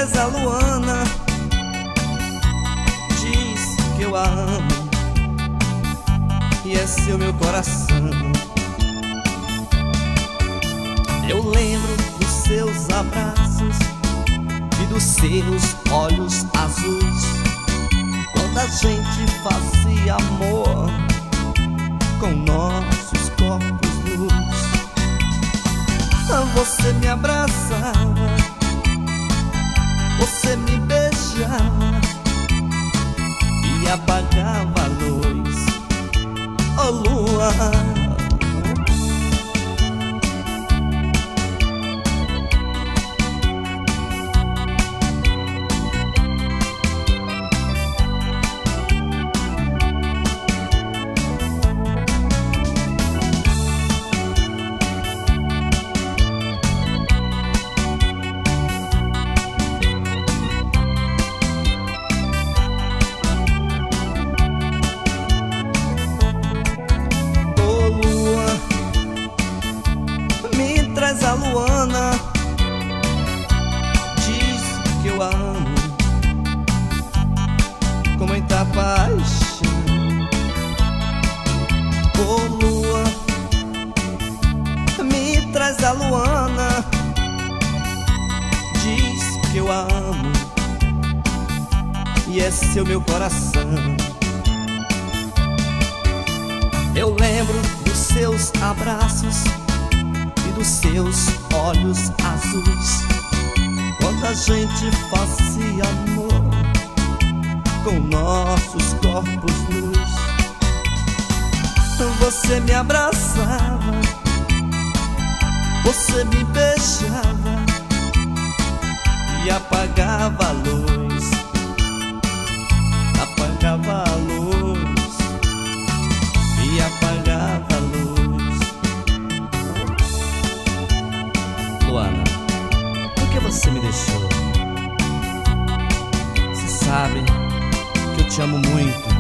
traz a Luana, diz que eu a amo e é seu meu coração. Eu lembro dos seus abraços e dos seus olhos azuis, quando a gente fazia amor com nossos corpos nus. Você me abraçava, você me beijava e apagava a luz, oh lua. Traz a Luana, diz que eu a amo com muita paixão. Oh lua, me traz a Luana, diz que eu a amo e é seu meu coração. Eu lembro dos seus abraços e dos seus olhos azuis, quando a gente fazia amor com nossos corpos nus. Você me abraçava, você me beijava e apagava a luz, apagava a luz e apagava a luz. Luana, por que você me deixou? Você sabe que eu te amo muito.